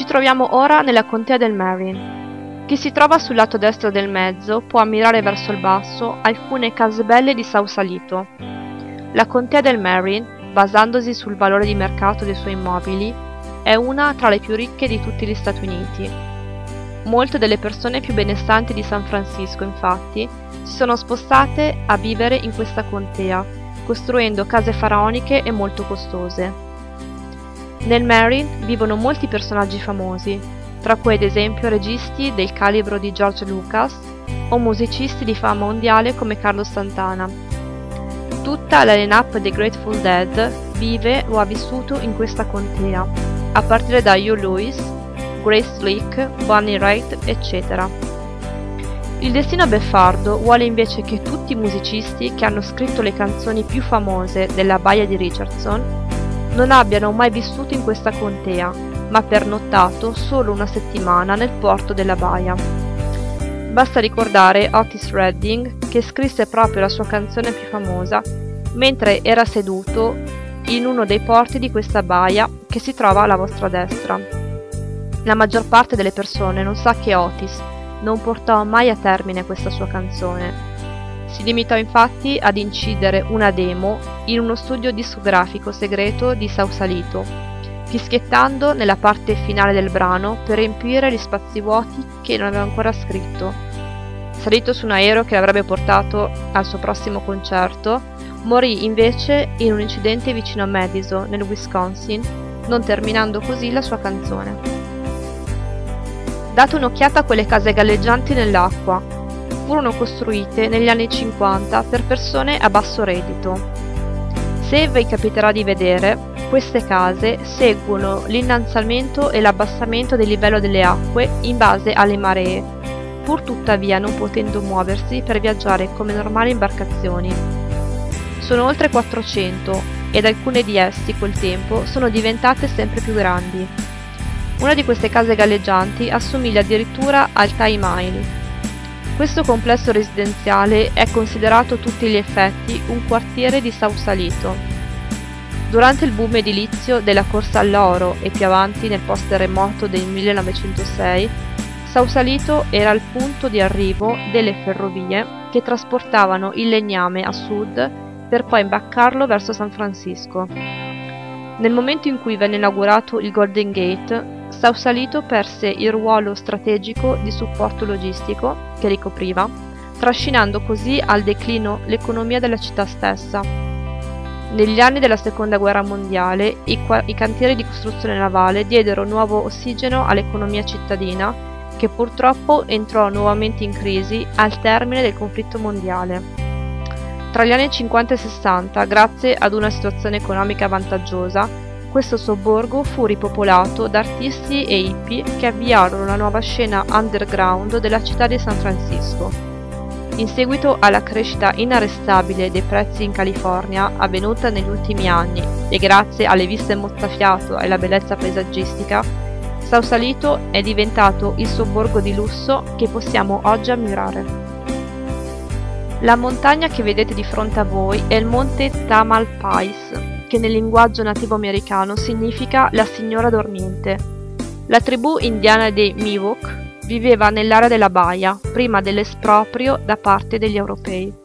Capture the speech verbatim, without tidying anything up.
Ci troviamo ora nella contea del Marin. Chi si trova sul lato destro del mezzo può ammirare verso il basso alcune case belle di Sausalito. La contea del Marin, basandosi sul valore di mercato dei suoi immobili, è una tra le più ricche di tutti gli Stati Uniti. Molte delle persone più benestanti di San Francisco, infatti, si sono spostate a vivere in questa contea, costruendo case faraoniche e molto costose. Nel Marin vivono molti personaggi famosi, tra cui ad esempio registi del calibro di George Lucas o musicisti di fama mondiale come Carlos Santana. Tutta la line-up dei Grateful Dead vive o ha vissuto in questa contea, a partire da Huey Lewis, Grace Slick, Bonnie Raitt, eccetera. Il destino beffardo vuole invece che tutti i musicisti che hanno scritto le canzoni più famose della baia di Richardson non abbiano mai vissuto in questa contea, ma pernottato solo una settimana nel porto della baia. Basta ricordare Otis Redding, che scrisse proprio la sua canzone più famosa mentre era seduto in uno dei porti di questa baia che si trova alla vostra destra. La maggior parte delle persone non sa che Otis non portò mai a termine questa sua canzone. Si limitò infatti ad incidere una demo in uno studio discografico segreto di Sausalito, fischiettando nella parte finale del brano per riempire gli spazi vuoti che non aveva ancora scritto. Salito su un aereo che l'avrebbe portato al suo prossimo concerto, morì invece in un incidente vicino a Madison, nel Wisconsin, non terminando così la sua canzone. Date un'occhiata a quelle case galleggianti nell'acqua. Furono costruite negli anni cinquanta per persone a basso reddito. Se vi capiterà di vedere, queste case seguono l'innalzamento e l'abbassamento del livello delle acque in base alle maree, pur tuttavia non potendo muoversi per viaggiare come normali imbarcazioni. Sono oltre quattrocento ed alcune di esse col tempo sono diventate sempre più grandi. Una di queste case galleggianti assomiglia addirittura al Thai Mile. Questo complesso residenziale è considerato a tutti gli effetti un quartiere di Sausalito. Durante il boom edilizio della corsa all'oro e più avanti nel post-terremoto del millenovecentosei, Sausalito era il punto di arrivo delle ferrovie che trasportavano il legname a sud per poi imbaccarlo verso San Francisco. Nel momento in cui venne inaugurato il Golden Gate, Sausalito perse il ruolo strategico di supporto logistico che ricopriva, trascinando così al declino l'economia della città stessa. Negli anni della Seconda Guerra Mondiale, i, i cantieri di costruzione navale diedero nuovo ossigeno all'economia cittadina, che purtroppo entrò nuovamente in crisi al termine del conflitto mondiale. Tra gli anni cinquanta e sessanta, grazie ad una situazione economica vantaggiosa, questo sobborgo fu ripopolato da artisti e hippie che avviarono la nuova scena underground della città di San Francisco. In seguito alla crescita inarrestabile dei prezzi in California avvenuta negli ultimi anni e grazie alle viste mozzafiato e alla bellezza paesaggistica, Sausalito è diventato il sobborgo di lusso che possiamo oggi ammirare. La montagna che vedete di fronte a voi è il monte Tamalpais, che nel linguaggio nativo americano significa la signora dormiente. La tribù indiana dei Miwok viveva nell'area della baia prima dell'esproprio da parte degli europei.